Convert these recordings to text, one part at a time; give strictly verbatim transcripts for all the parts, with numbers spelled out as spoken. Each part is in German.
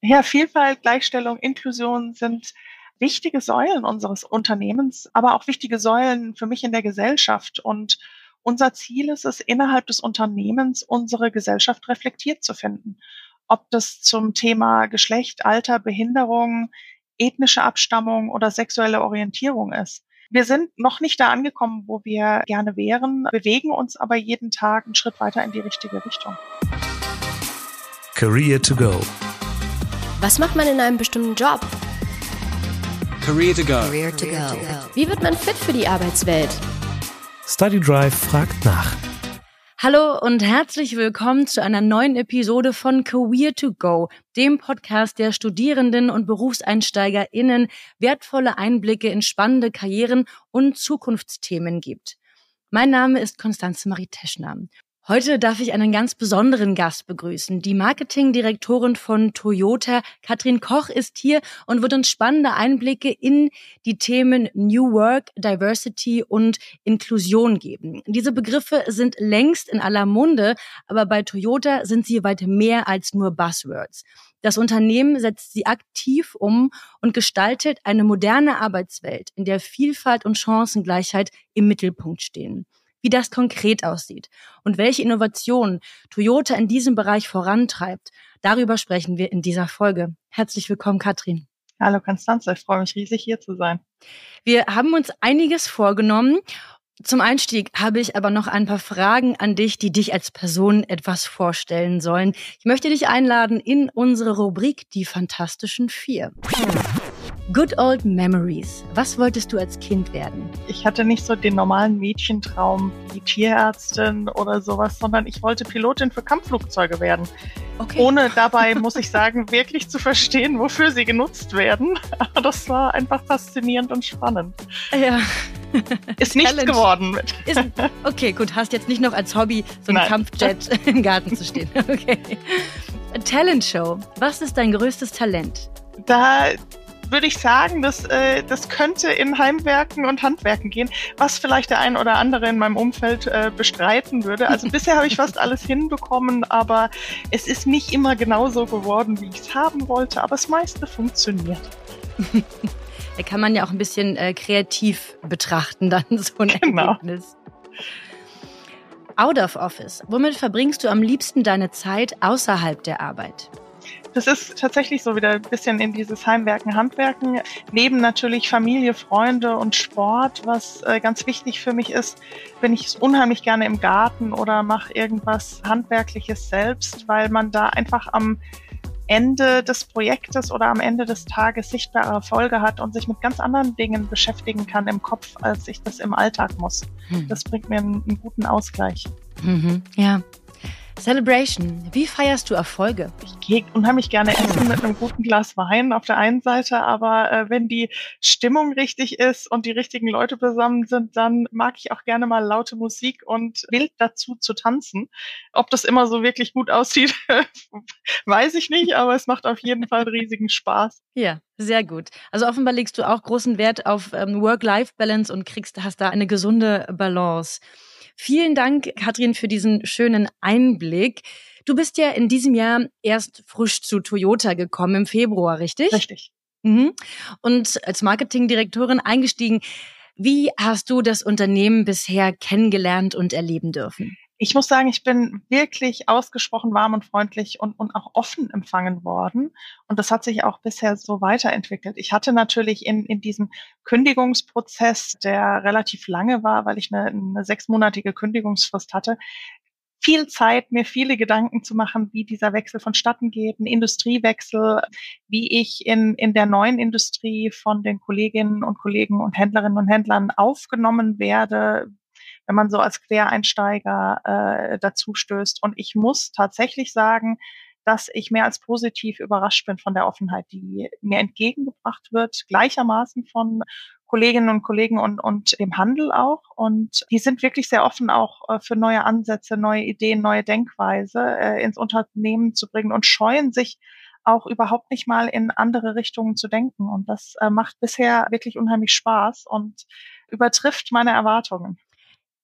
Ja, Vielfalt, Gleichstellung, Inklusion sind wichtige Säulen unseres Unternehmens, aber auch wichtige Säulen für mich in der Gesellschaft. Und unser Ziel ist es, innerhalb des Unternehmens unsere Gesellschaft reflektiert zu finden. Ob das zum Thema Geschlecht, Alter, Behinderung, ethnische Abstammung oder sexuelle Orientierung ist. Wir sind noch nicht da angekommen, wo wir gerne wären, bewegen uns aber jeden Tag einen Schritt weiter in die richtige Richtung. Career to go. Was macht man in einem bestimmten Job? Career to go. Career to go. Wie wird man fit für die Arbeitswelt? Study Drive fragt nach. Hallo und herzlich willkommen zu einer neuen Episode von Career to go, dem Podcast, der Studierenden und BerufseinsteigerInnen wertvolle Einblicke in spannende Karrieren und Zukunftsthemen gibt. Mein Name ist Konstanze Marie Teschner. Heute darf ich einen ganz besonderen Gast begrüßen. Die Marketingdirektorin von Toyota, Katrin Koch, ist hier und wird uns spannende Einblicke in die Themen New Work, Diversity und Inklusion geben. Diese Begriffe sind längst in aller Munde, aber bei Toyota sind sie weit mehr als nur Buzzwords. Das Unternehmen setzt sie aktiv um und gestaltet eine moderne Arbeitswelt, in der Vielfalt und Chancengleichheit im Mittelpunkt stehen. Wie das konkret aussieht und welche Innovationen Toyota in diesem Bereich vorantreibt, darüber sprechen wir in dieser Folge. Herzlich willkommen, Katrin. Hallo Konstanze, ich freue mich riesig, hier zu sein. Wir haben uns einiges vorgenommen. Zum Einstieg habe ich aber noch ein paar Fragen an dich, die dich als Person etwas vorstellen sollen. Ich möchte dich einladen in unsere Rubrik Die Fantastischen Vier. Good Old Memories. Was wolltest du als Kind werden? Ich hatte nicht so den normalen Mädchentraum wie Tierärztin oder sowas, sondern ich wollte Pilotin für Kampfflugzeuge werden. Okay. Ohne dabei, muss ich sagen, wirklich zu verstehen, wofür sie genutzt werden. Aber das war einfach faszinierend und spannend. Ja. Ist nichts Challenge. geworden. Ist, okay, gut. Hast jetzt nicht noch als Hobby so einen Kampfjet im Garten zu stehen. Okay. Talent Show. Was ist dein größtes Talent? Da würde ich sagen, dass, äh, das könnte in Heimwerken und Handwerken gehen, was vielleicht der ein oder andere in meinem Umfeld äh, bestreiten würde. Also bisher habe ich fast alles hinbekommen, aber es ist nicht immer genauso geworden, wie ich es haben wollte, aber das meiste funktioniert. Da kann man ja auch ein bisschen äh, kreativ betrachten, dann so ein genau. Ergebnis. Out of Office. Womit verbringst du am liebsten deine Zeit außerhalb der Arbeit? Das ist tatsächlich so wieder ein bisschen in dieses Heimwerken, Handwerken. Neben natürlich Familie, Freunde und Sport, was äh, ganz wichtig für mich ist, bin ich unheimlich gerne im Garten oder mache irgendwas Handwerkliches selbst, weil man da einfach am Ende des Projektes oder am Ende des Tages sichtbare Erfolge hat und sich mit ganz anderen Dingen beschäftigen kann im Kopf, als ich das im Alltag muss. Hm. Das bringt mir einen, einen guten Ausgleich. Mhm, ja. Celebration. Wie feierst du Erfolge? Ich gehe unheimlich gerne essen mit einem guten Glas Wein auf der einen Seite, aber äh, wenn die Stimmung richtig ist und die richtigen Leute zusammen sind, dann mag ich auch gerne mal laute Musik und wild dazu zu tanzen. Ob das immer so wirklich gut aussieht, weiß ich nicht, aber es macht auf jeden Fall riesigen Spaß. Ja, sehr gut. Also offenbar legst du auch großen Wert auf ähm, Work-Life-Balance und kriegst, hast da eine gesunde Balance. Vielen Dank, Katrin, für diesen schönen Einblick. Du bist ja in diesem Jahr erst frisch zu Toyota gekommen, im Februar, richtig? Richtig. Mhm. Und als Marketingdirektorin eingestiegen. Wie hast du das Unternehmen bisher kennengelernt und erleben dürfen? Ich muss sagen, ich bin wirklich ausgesprochen warm und freundlich und, und auch offen empfangen worden. Und das hat sich auch bisher so weiterentwickelt. Ich hatte natürlich in, in diesem Kündigungsprozess, der relativ lange war, weil ich eine, eine sechsmonatige Kündigungsfrist hatte, viel Zeit, mir viele Gedanken zu machen, wie dieser Wechsel vonstatten geht, ein Industriewechsel, wie ich in, in der neuen Industrie von den Kolleginnen und Kollegen und Händlerinnen und Händlern aufgenommen werde, wenn man so als Quereinsteiger äh, dazu stößt. Und ich muss tatsächlich sagen, dass ich mehr als positiv überrascht bin von der Offenheit, die mir entgegengebracht wird, gleichermaßen von Kolleginnen und Kollegen und, und dem Handel auch. Und die sind wirklich sehr offen auch äh, für neue Ansätze, neue Ideen, neue Denkweise äh, ins Unternehmen zu bringen und scheuen sich auch überhaupt nicht mal in andere Richtungen zu denken. Und das äh, macht bisher wirklich unheimlich Spaß und übertrifft meine Erwartungen.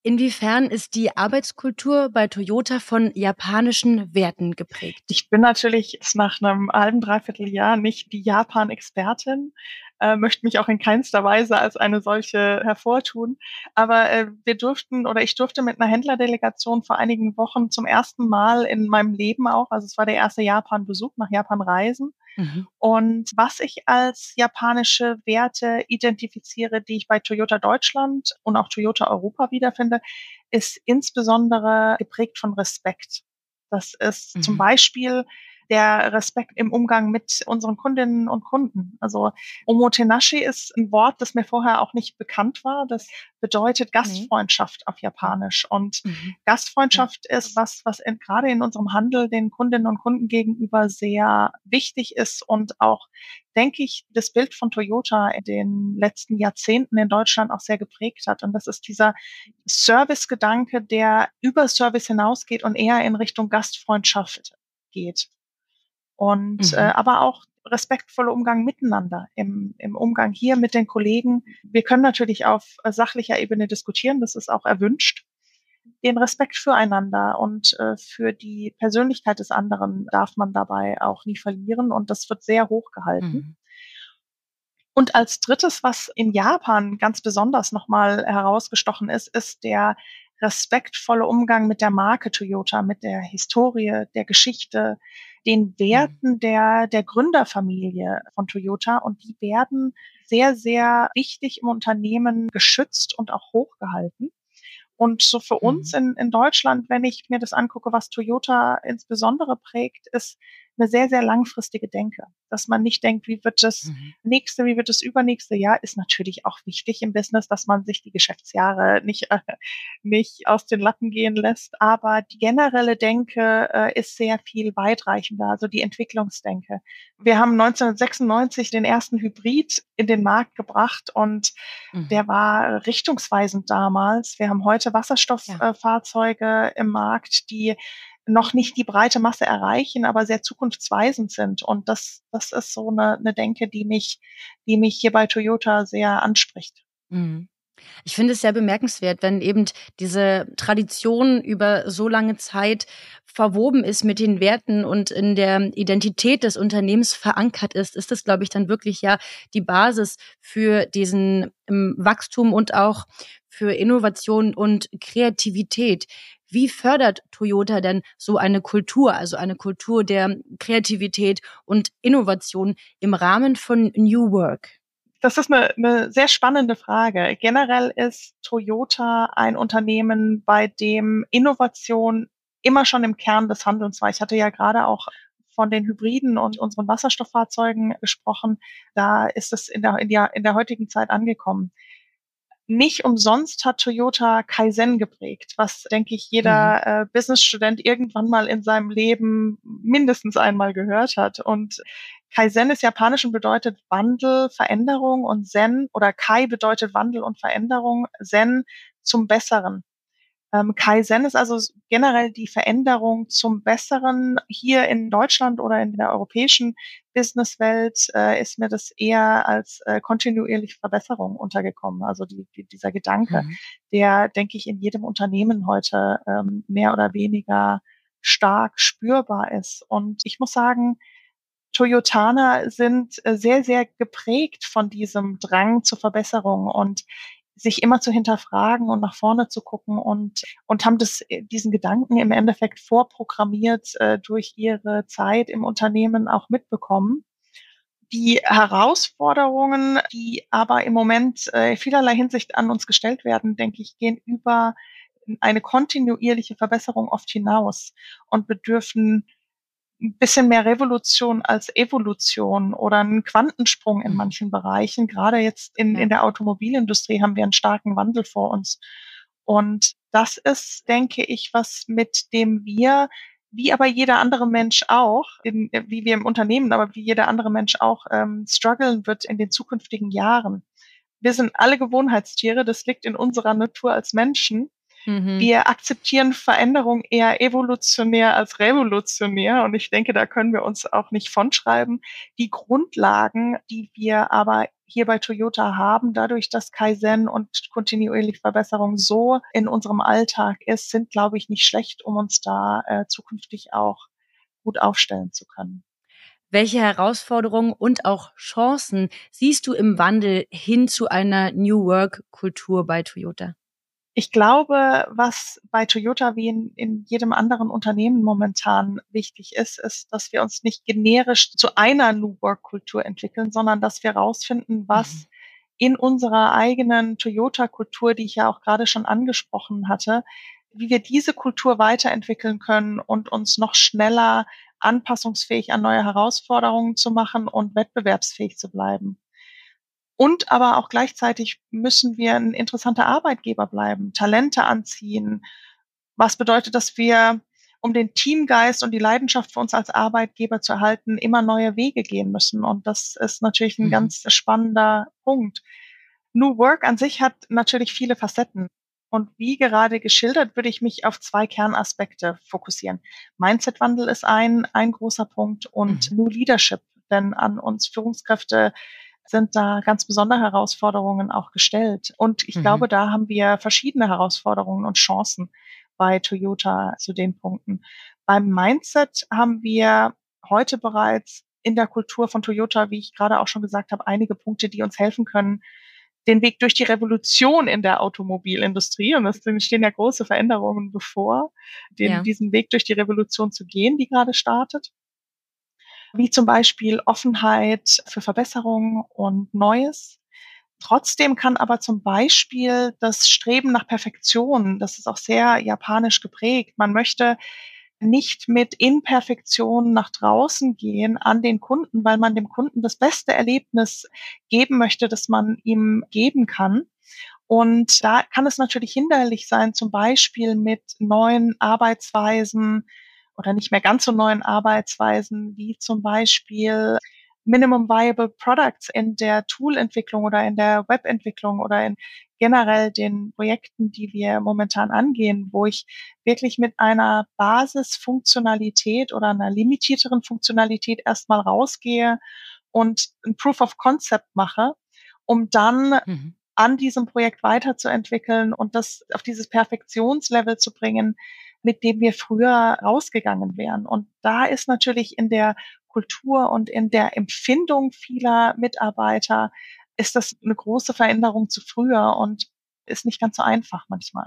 Inwiefern ist die Arbeitskultur bei Toyota von japanischen Werten geprägt? Ich bin natürlich nach einem halben, dreiviertel Jahr nicht die Japan-Expertin, äh, möchte mich auch in keinster Weise als eine solche hervortun. Aber äh, wir durften oder ich durfte mit einer Händlerdelegation vor einigen Wochen zum ersten Mal in meinem Leben auch, also es war der erste Japan-Besuch, nach Japan reisen. Mhm. Und was ich als japanische Werte identifiziere, die ich bei Toyota Deutschland und auch Toyota Europa wiederfinde, ist insbesondere geprägt von Respekt. Das ist mhm. zum Beispiel der Respekt im Umgang mit unseren Kundinnen und Kunden. Also Omotenashi ist ein Wort, das mir vorher auch nicht bekannt war. Das bedeutet Gastfreundschaft nee. auf Japanisch. Und mhm. Gastfreundschaft ja. ist was, was in, gerade in unserem Handel den Kundinnen und Kunden gegenüber sehr wichtig ist und auch, denke ich, das Bild von Toyota in den letzten Jahrzehnten in Deutschland auch sehr geprägt hat. Und das ist dieser Service-Gedanke, der über Service hinausgeht und eher in Richtung Gastfreundschaft geht. Und mhm. äh, aber auch respektvoller Umgang miteinander, im, im Umgang hier mit den Kollegen. Wir können natürlich auf äh, sachlicher Ebene diskutieren, das ist auch erwünscht. Den Respekt füreinander und äh, für die Persönlichkeit des anderen darf man dabei auch nie verlieren und das wird sehr hoch gehalten. Mhm. Und als drittes, was in Japan ganz besonders nochmal herausgestochen ist, ist der respektvolle Umgang mit der Marke Toyota, mit der Historie, der Geschichte, den Werten der, der Gründerfamilie von Toyota. Und die werden sehr, sehr wichtig im Unternehmen geschützt und auch hochgehalten. Und so für uns in, in Deutschland, wenn ich mir das angucke, was Toyota insbesondere prägt, ist eine sehr, sehr langfristige Denke. Dass man nicht denkt, wie wird das mhm. nächste, wie wird das übernächste Jahr, ist natürlich auch wichtig im Business, dass man sich die Geschäftsjahre nicht, äh, nicht aus den Lappen gehen lässt. Aber die generelle Denke äh, ist sehr viel weitreichender, also die Entwicklungsdenke. Wir haben neunzehnhundertsechsundneunzig den ersten Hybrid in den Markt gebracht und mhm. der war richtungsweisend damals. Wir haben heute Wasserstofffahrzeuge ja. äh, im Markt, die noch nicht die breite Masse erreichen, aber sehr zukunftsweisend sind. Und das, das ist so eine, eine Denke, die mich, die mich hier bei Toyota sehr anspricht. Mhm. Ich finde es sehr bemerkenswert, wenn eben diese Tradition über so lange Zeit verwoben ist mit den Werten und in der Identität des Unternehmens verankert ist, ist das, glaube ich, dann wirklich ja die Basis für diesen ähm, Wachstum und auch für Innovation und Kreativität. Wie fördert Toyota denn so eine Kultur, also eine Kultur der Kreativität und Innovation im Rahmen von New Work? Das ist eine, eine sehr spannende Frage. Generell ist Toyota ein Unternehmen, bei dem Innovation immer schon im Kern des Handelns war. Ich hatte ja gerade auch von den Hybriden und unseren Wasserstofffahrzeugen gesprochen. Da ist es in der, in der, in der heutigen Zeit angekommen. Nicht umsonst hat Toyota Kaizen geprägt, was, denke ich, jeder mhm. äh, Businessstudent irgendwann mal in seinem Leben mindestens einmal gehört hat. Und Kaizen ist japanisch und bedeutet Wandel, Veränderung und Zen oder Kai bedeutet Wandel und Veränderung, Zen zum Besseren. Ähm, Kaizen ist also generell die Veränderung zum Besseren. Hier in Deutschland oder in der europäischen Businesswelt äh, ist mir das eher als äh, kontinuierliche Verbesserung untergekommen. Also die, die, dieser Gedanke, mhm. der, denke ich, in jedem Unternehmen heute ähm, mehr oder weniger stark spürbar ist. Und ich muss sagen, Toyotaner sind sehr, sehr geprägt von diesem Drang zur Verbesserung und sich immer zu hinterfragen und nach vorne zu gucken und und haben das diesen Gedanken im Endeffekt vorprogrammiert äh, durch ihre Zeit im Unternehmen auch mitbekommen. Die Herausforderungen, die aber im Moment äh, vielerlei Hinsicht an uns gestellt werden, denke ich, gehen über eine kontinuierliche Verbesserung oft hinaus und bedürfen ein bisschen mehr Revolution als Evolution oder einen Quantensprung in manchen Bereichen. Gerade jetzt in, in der Automobilindustrie haben wir einen starken Wandel vor uns. Und das ist, denke ich, was mit dem wir, wie aber jeder andere Mensch auch, in, wie wir im Unternehmen, aber wie jeder andere Mensch auch, ähm, strugglen wird in den zukünftigen Jahren. Wir sind alle Gewohnheitstiere, das liegt in unserer Natur als Menschen. Mhm. Wir akzeptieren Veränderung eher evolutionär als revolutionär und ich denke, da können wir uns auch nicht von schreiben. Die Grundlagen, die wir aber hier bei Toyota haben, dadurch, dass Kaizen und kontinuierliche Verbesserung so in unserem Alltag ist, sind, glaube ich, nicht schlecht, um uns da äh, zukünftig auch gut aufstellen zu können. Welche Herausforderungen und auch Chancen siehst du im Wandel hin zu einer New Work-Kultur bei Toyota? Ich glaube, was bei Toyota wie in, in jedem anderen Unternehmen momentan wichtig ist, ist, dass wir uns nicht generisch zu einer New Work-Kultur entwickeln, sondern dass wir herausfinden, was mhm. in unserer eigenen Toyota-Kultur, die ich ja auch gerade schon angesprochen hatte, wie wir diese Kultur weiterentwickeln können und uns noch schneller anpassungsfähig an neue Herausforderungen zu machen und wettbewerbsfähig zu bleiben. Und aber auch gleichzeitig müssen wir ein interessanter Arbeitgeber bleiben, Talente anziehen. Was bedeutet, dass wir, um den Teamgeist und die Leidenschaft für uns als Arbeitgeber zu erhalten, immer neue Wege gehen müssen. Und das ist natürlich ein mhm. ganz spannender Punkt. New Work an sich hat natürlich viele Facetten. Und wie gerade geschildert, würde ich mich auf zwei Kernaspekte fokussieren. Mindset-Wandel ist ein, ein großer Punkt und mhm. New Leadership, denn an uns Führungskräfte sind da ganz besondere Herausforderungen auch gestellt. Und ich mhm. glaube, da haben wir verschiedene Herausforderungen und Chancen bei Toyota zu den Punkten. Beim Mindset haben wir heute bereits in der Kultur von Toyota, wie ich gerade auch schon gesagt habe, einige Punkte, die uns helfen können, den Weg durch die Revolution in der Automobilindustrie, und es stehen ja große Veränderungen bevor, den, ja. diesen Weg durch die Revolution zu gehen, die gerade startet. Wie zum Beispiel Offenheit für Verbesserung und Neues. Trotzdem kann aber zum Beispiel das Streben nach Perfektion, das ist auch sehr japanisch geprägt, man möchte nicht mit Imperfektion nach draußen gehen an den Kunden, weil man dem Kunden das beste Erlebnis geben möchte, das man ihm geben kann. Und da kann es natürlich hinderlich sein, zum Beispiel mit neuen Arbeitsweisen oder nicht mehr ganz so neuen Arbeitsweisen, wie zum Beispiel Minimum Viable Products in der Toolentwicklung oder in der Webentwicklung oder in generell den Projekten, die wir momentan angehen, wo ich wirklich mit einer Basisfunktionalität oder einer limitierteren Funktionalität erstmal rausgehe und ein Proof of Concept mache, um dann mhm. an diesem Projekt weiterzuentwickeln und das auf dieses Perfektionslevel zu bringen, mit dem wir früher rausgegangen wären. Und da ist natürlich in der Kultur und in der Empfindung vieler Mitarbeiter ist das eine große Veränderung zu früher und ist nicht ganz so einfach manchmal.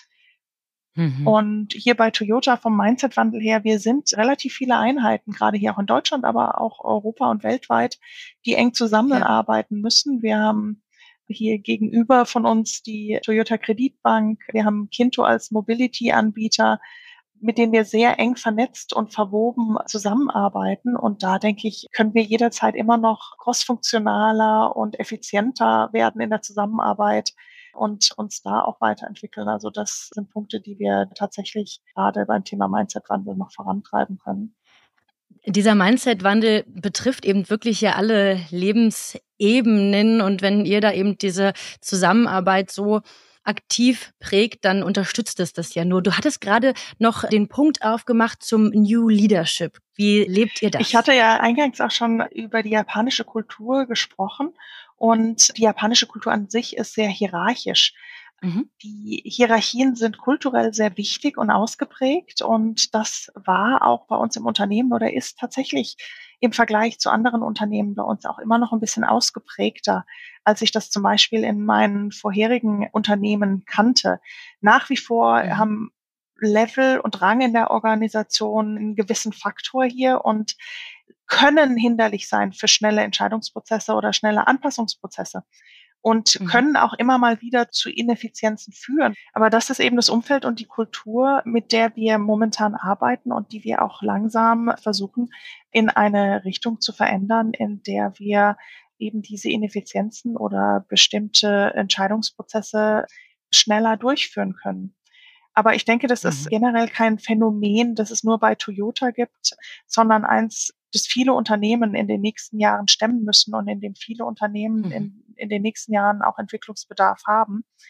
Mhm. Und hier bei Toyota vom Mindset-Wandel her, wir sind relativ viele Einheiten, gerade hier auch in Deutschland, aber auch Europa und weltweit, die eng zusammenarbeiten ja. müssen. Wir haben hier gegenüber von uns die Toyota Kreditbank, wir haben Kinto als Mobility-Anbieter, mit denen wir sehr eng vernetzt und verwoben zusammenarbeiten. Und da, denke ich, können wir jederzeit immer noch crossfunktionaler und effizienter werden in der Zusammenarbeit und uns da auch weiterentwickeln. Also das sind Punkte, die wir tatsächlich gerade beim Thema Mindset-Wandel noch vorantreiben können. Dieser Mindset-Wandel betrifft eben wirklich ja alle Lebensebenen. Und wenn ihr da eben diese Zusammenarbeit so aktiv prägt, dann unterstützt es das ja nur. Du hattest gerade noch den Punkt aufgemacht zum New Leadership. Wie lebt ihr das? Ich hatte ja eingangs auch schon über die japanische Kultur gesprochen und die japanische Kultur an sich ist sehr hierarchisch. Mhm. Die Hierarchien sind kulturell sehr wichtig und ausgeprägt und das war auch bei uns im Unternehmen oder ist tatsächlich im Vergleich zu anderen Unternehmen bei uns auch immer noch ein bisschen ausgeprägter, als ich das zum Beispiel in meinen vorherigen Unternehmen kannte. Nach wie vor mhm. haben Level und Rang in der Organisation einen gewissen Faktor hier und können hinderlich sein für schnelle Entscheidungsprozesse oder schnelle Anpassungsprozesse. Und mhm. können auch immer mal wieder zu Ineffizienzen führen. Aber das ist eben das Umfeld und die Kultur, mit der wir momentan arbeiten und die wir auch langsam versuchen, in eine Richtung zu verändern, in der wir eben diese Ineffizienzen oder bestimmte Entscheidungsprozesse schneller durchführen können. Aber ich denke, das mhm. ist generell kein Phänomen, das es nur bei Toyota gibt, sondern eins, das viele Unternehmen in den nächsten Jahren stemmen müssen und in dem viele Unternehmen mhm. in, in den nächsten Jahren auch Entwicklungsbedarf haben.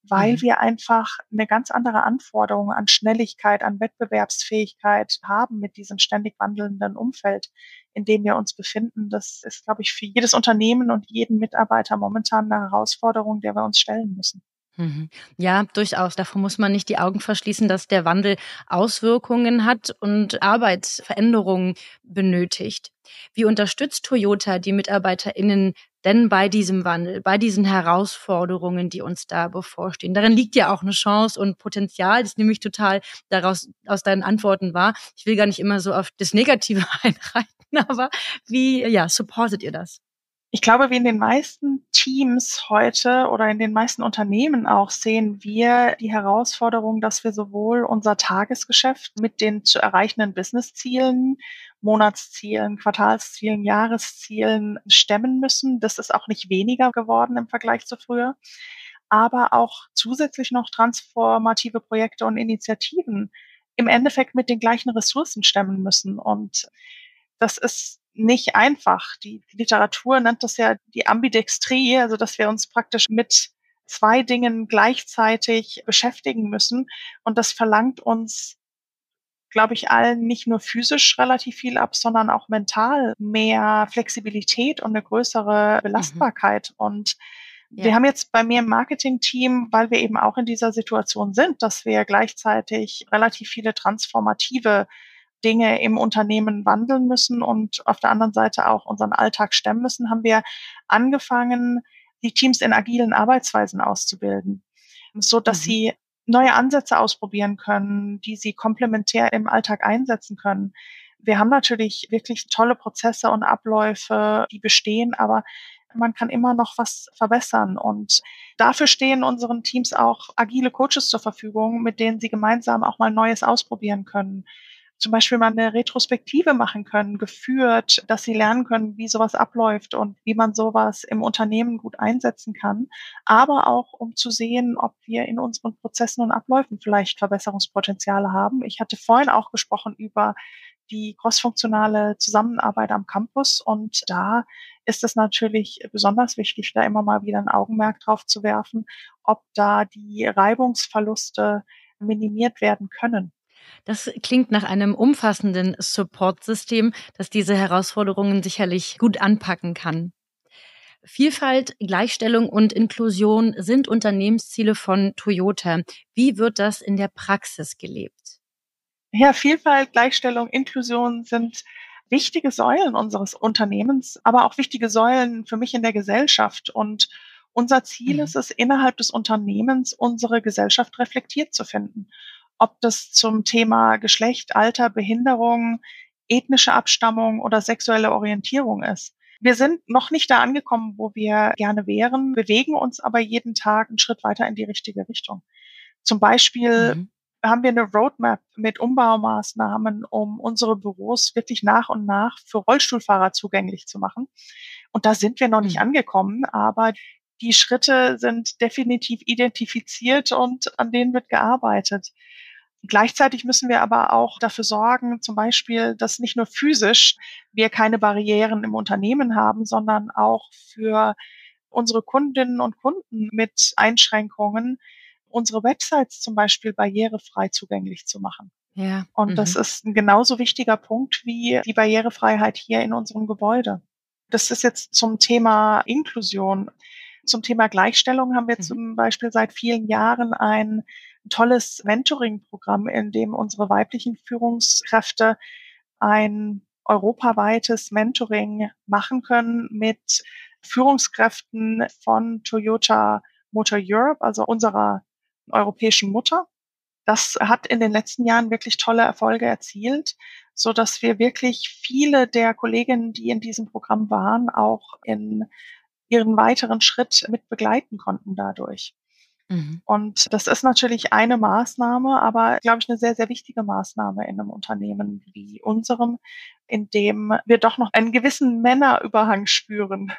weil Mhm. wir einfach eine ganz andere Anforderung an Schnelligkeit, an Wettbewerbsfähigkeit haben mit diesem ständig wandelnden Umfeld, in dem wir uns befinden. Das ist, glaube ich, für jedes Unternehmen und jeden Mitarbeiter momentan eine Herausforderung, der wir uns stellen müssen. Mhm. Ja, durchaus. Davor muss man nicht die Augen verschließen, dass der Wandel Auswirkungen hat und Arbeitsveränderungen benötigt. Wie unterstützt Toyota die MitarbeiterInnen denn bei diesem Wandel, bei diesen Herausforderungen, die uns da bevorstehen? Darin liegt ja auch eine Chance und Potenzial. Das nehme ich total daraus aus deinen Antworten wahr. Ich will gar nicht immer so auf das Negative einreiten, aber wie, ja, supportet ihr das? Ich glaube, wie in den meisten Teams heute oder in den meisten Unternehmen auch sehen wir die Herausforderung, dass wir sowohl unser Tagesgeschäft mit den zu erreichenden Businesszielen, Monatszielen, Quartalszielen, Jahreszielen stemmen müssen. Das ist auch nicht weniger geworden im Vergleich zu früher, aber auch zusätzlich noch transformative Projekte und Initiativen im Endeffekt mit den gleichen Ressourcen stemmen müssen. Und das ist nicht einfach. Die Literatur nennt das ja die Ambidextrie, also dass wir uns praktisch mit zwei Dingen gleichzeitig beschäftigen müssen. Und das verlangt uns, glaube ich, allen nicht nur physisch relativ viel ab, sondern auch mental mehr Flexibilität und eine größere Mhm. Belastbarkeit. Und wir Ja. haben jetzt bei mir im Marketing-Team, weil wir eben auch in dieser Situation sind, dass wir gleichzeitig relativ viele transformative Dinge im Unternehmen wandeln müssen und auf der anderen Seite auch unseren Alltag stemmen müssen, haben wir angefangen, die Teams in agilen Arbeitsweisen auszubilden, so dass Mhm. sie neue Ansätze ausprobieren können, die sie komplementär im Alltag einsetzen können. Wir haben natürlich wirklich tolle Prozesse und Abläufe, die bestehen, aber man kann immer noch was verbessern. Und dafür stehen unseren Teams auch agile Coaches zur Verfügung, mit denen sie gemeinsam auch mal Neues ausprobieren können. Zum Beispiel mal eine Retrospektive machen können, geführt, dass sie lernen können, wie sowas abläuft und wie man sowas im Unternehmen gut einsetzen kann. Aber auch, um zu sehen, ob wir in unseren Prozessen und Abläufen vielleicht Verbesserungspotenziale haben. Ich hatte vorhin auch gesprochen über die crossfunktionale Zusammenarbeit am Campus und da ist es natürlich besonders wichtig, da immer mal wieder ein Augenmerk drauf zu werfen, ob da die Reibungsverluste minimiert werden können. Das klingt nach einem umfassenden Support-System, das diese Herausforderungen sicherlich gut anpacken kann. Vielfalt, Gleichstellung und Inklusion sind Unternehmensziele von Toyota. Wie wird das in der Praxis gelebt? Ja, Vielfalt, Gleichstellung, Inklusion sind wichtige Säulen unseres Unternehmens, aber auch wichtige Säulen für mich in der Gesellschaft. Und unser Ziel Mhm. ist es, innerhalb des Unternehmens unsere Gesellschaft reflektiert zu finden. Ob das zum Thema Geschlecht, Alter, Behinderung, ethnische Abstammung oder sexuelle Orientierung ist. Wir sind noch nicht da angekommen, wo wir gerne wären, bewegen uns aber jeden Tag einen Schritt weiter in die richtige Richtung. Zum Beispiel Mhm. haben wir eine Roadmap mit Umbaumaßnahmen, um unsere Büros wirklich nach und nach für Rollstuhlfahrer zugänglich zu machen. Und da sind wir noch nicht Mhm. angekommen, aber die Schritte sind definitiv identifiziert und an denen wird gearbeitet. Gleichzeitig müssen wir aber auch dafür sorgen, zum Beispiel, dass nicht nur physisch wir keine Barrieren im Unternehmen haben, sondern auch für unsere Kundinnen und Kunden mit Einschränkungen unsere Websites zum Beispiel barrierefrei zugänglich zu machen. Ja. Und das Mhm. ist ein genauso wichtiger Punkt wie die Barrierefreiheit hier in unserem Gebäude. Das ist jetzt zum Thema Inklusion. Zum Thema Gleichstellung haben wir Mhm. zum Beispiel seit vielen Jahren ein tolles Mentoring-Programm, in dem unsere weiblichen Führungskräfte ein europaweites Mentoring machen können mit Führungskräften von Toyota Motor Europe, also unserer europäischen Mutter. Das hat in den letzten Jahren wirklich tolle Erfolge erzielt, so dass wir wirklich viele der Kolleginnen, die in diesem Programm waren, auch in ihren weiteren Schritt mit begleiten konnten dadurch. Mhm. Und das ist natürlich eine Maßnahme, aber glaube ich, eine sehr, sehr wichtige Maßnahme in einem Unternehmen wie unserem, in dem wir doch noch einen gewissen Männerüberhang spüren.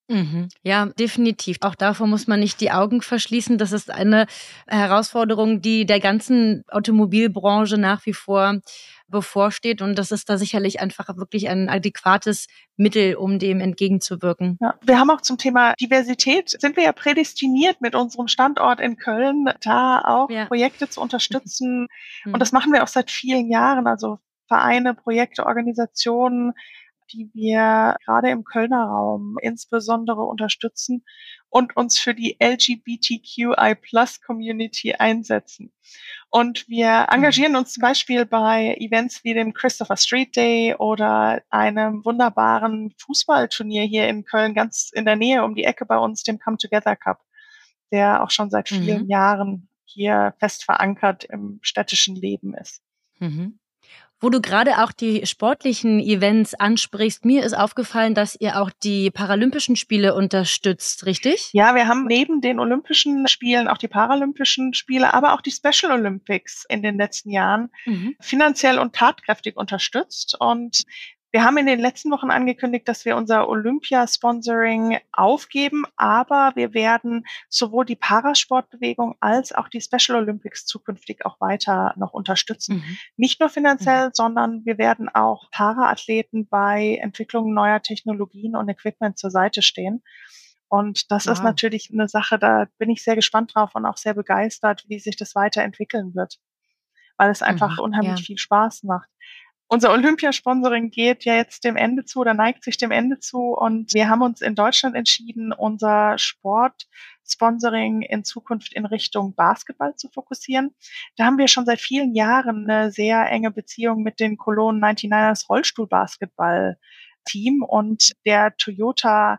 Mhm. Ja, definitiv. Auch davor muss man nicht die Augen verschließen. Das ist eine Herausforderung, die der ganzen Automobilbranche nach wie vor bevorsteht. Und das ist da sicherlich einfach wirklich ein adäquates Mittel, um dem entgegenzuwirken. Ja, wir haben auch zum Thema Diversität, sind wir ja prädestiniert mit unserem Standort in Köln, da auch ja. Projekte zu unterstützen. Mhm. Und das machen wir auch seit vielen Jahren. Also Vereine, Projekte, Organisationen, die wir gerade im Kölner Raum insbesondere unterstützen und uns für die L G B T Q I Plus Community einsetzen. Und wir engagieren uns zum Beispiel bei Events wie dem Christopher Street Day oder einem wunderbaren Fußballturnier hier in Köln, ganz in der Nähe um die Ecke bei uns, dem Come Together Cup, der auch schon seit vielen mhm. Jahren hier fest verankert im städtischen Leben ist. Mhm. Wo du gerade auch die sportlichen Events ansprichst, mir ist aufgefallen, dass ihr auch die Paralympischen Spiele unterstützt, richtig? Ja, wir haben neben den Olympischen Spielen auch die Paralympischen Spiele, aber auch die Special Olympics in den letzten Jahren mhm. finanziell und tatkräftig unterstützt. Und wir haben in den letzten Wochen angekündigt, dass wir unser Olympia-Sponsoring aufgeben, aber wir werden sowohl die Parasportbewegung als auch die Special Olympics zukünftig auch weiter noch unterstützen. Mhm. Nicht nur finanziell, mhm. sondern wir werden auch Paraathleten bei Entwicklung neuer Technologien und Equipment zur Seite stehen. Und das wow. ist natürlich eine Sache, da bin ich sehr gespannt drauf und auch sehr begeistert, wie sich das weiterentwickeln wird, weil es einfach mhm. unheimlich ja. viel Spaß macht. Unser Olympiasponsoring geht ja jetzt dem Ende zu oder neigt sich dem Ende zu und wir haben uns in Deutschland entschieden, unser Sportsponsoring in Zukunft in Richtung Basketball zu fokussieren. Da haben wir schon seit vielen Jahren eine sehr enge Beziehung mit den Cologne neunundneunzigers Rollstuhlbasketball-Team und der Toyota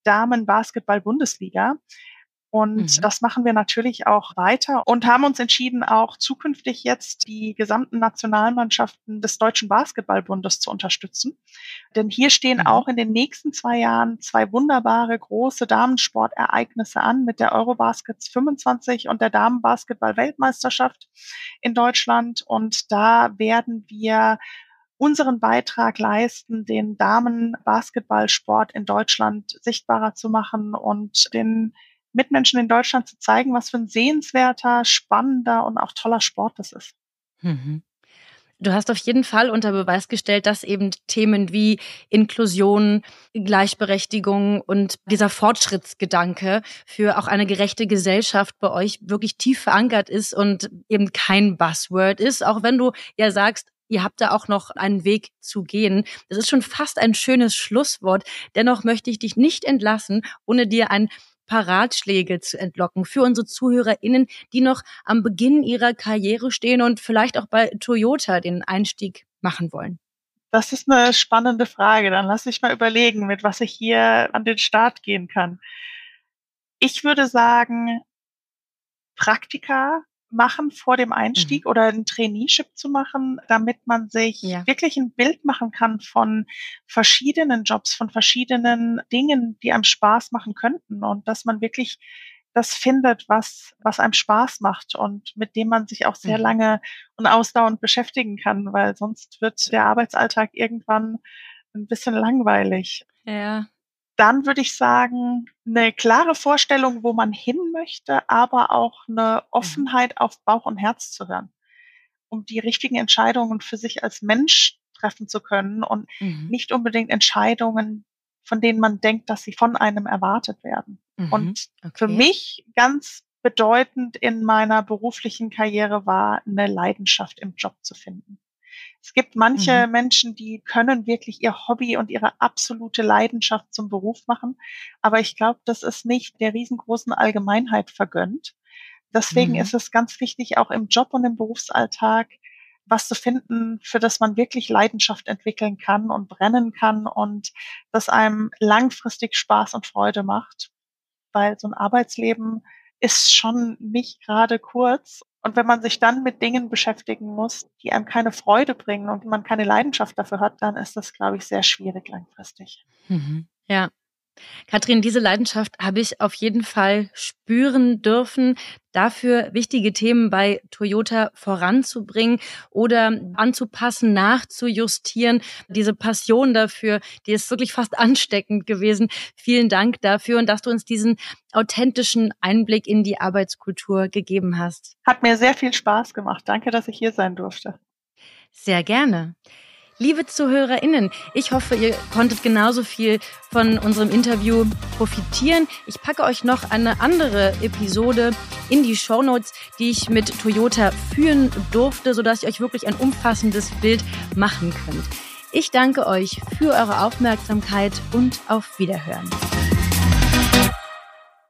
Damen-Basketball-Bundesliga. Und mhm. das machen wir natürlich auch weiter und haben uns entschieden, auch zukünftig jetzt die gesamten Nationalmannschaften des Deutschen Basketballbundes zu unterstützen. Denn hier stehen mhm. auch in den nächsten zwei Jahren zwei wunderbare große Damensportereignisse an mit der Eurobaskets fünfundzwanzig und der Damenbasketball-Weltmeisterschaft in Deutschland. Und da werden wir unseren Beitrag leisten, den Damenbasketballsport in Deutschland sichtbarer zu machen und den Mitmenschen in Deutschland zu zeigen, was für ein sehenswerter, spannender und auch toller Sport das ist. Mhm. Du hast auf jeden Fall unter Beweis gestellt, dass eben Themen wie Inklusion, Gleichberechtigung und dieser Fortschrittsgedanke für auch eine gerechte Gesellschaft bei euch wirklich tief verankert ist und eben kein Buzzword ist, auch wenn du ja sagst, ihr habt da auch noch einen Weg zu gehen. Das ist schon fast ein schönes Schlusswort. Dennoch möchte ich dich nicht entlassen, ohne dir ein paar Ratschläge zu entlocken für unsere ZuhörerInnen, die noch am Beginn ihrer Karriere stehen und vielleicht auch bei Toyota den Einstieg machen wollen? Das ist eine spannende Frage. Dann lass mich mal überlegen, mit was ich hier an den Start gehen kann. Ich würde sagen, Praktika machen vor dem Einstieg mhm. oder ein Traineeship zu machen, damit man sich ja. wirklich ein Bild machen kann von verschiedenen Jobs, von verschiedenen Dingen, die einem Spaß machen könnten und dass man wirklich das findet, was was einem Spaß macht und mit dem man sich auch sehr mhm. lange und ausdauernd beschäftigen kann, weil sonst wird der Arbeitsalltag irgendwann ein bisschen langweilig. Ja. Dann würde ich sagen, eine klare Vorstellung, wo man hin möchte, aber auch eine Offenheit mhm. auf Bauch und Herz zu hören, um die richtigen Entscheidungen für sich als Mensch treffen zu können und mhm. nicht unbedingt Entscheidungen, von denen man denkt, dass sie von einem erwartet werden. Mhm. Und okay. für mich ganz bedeutend in meiner beruflichen Karriere war, eine Leidenschaft im Job zu finden. Es gibt manche mhm. Menschen, die können wirklich ihr Hobby und ihre absolute Leidenschaft zum Beruf machen. Aber ich glaube, das ist nicht der riesengroßen Allgemeinheit vergönnt. Deswegen mhm. ist es ganz wichtig, auch im Job und im Berufsalltag was zu finden, für das man wirklich Leidenschaft entwickeln kann und brennen kann und das einem langfristig Spaß und Freude macht. Weil so ein Arbeitsleben ist schon nicht gerade kurz. Und wenn man sich dann mit Dingen beschäftigen muss, die einem keine Freude bringen und man keine Leidenschaft dafür hat, dann ist das, glaube ich, sehr schwierig langfristig. Mhm. Ja. Katrin, diese Leidenschaft habe ich auf jeden Fall spüren dürfen. dafür wichtige Themen bei Toyota voranzubringen oder anzupassen, nachzujustieren. Diese Passion dafür, die ist wirklich fast ansteckend gewesen. Vielen Dank dafür und dass du uns diesen authentischen Einblick in die Arbeitskultur gegeben hast. Hat mir sehr viel Spaß gemacht. Danke, dass ich hier sein durfte. Sehr gerne. Liebe ZuhörerInnen, ich hoffe, ihr konntet genauso viel von unserem Interview profitieren. Ich packe euch noch eine andere Episode in die Shownotes, die ich mit Toyota führen durfte, sodass ihr euch wirklich ein umfassendes Bild machen könnt. Ich danke euch für eure Aufmerksamkeit und auf Wiederhören.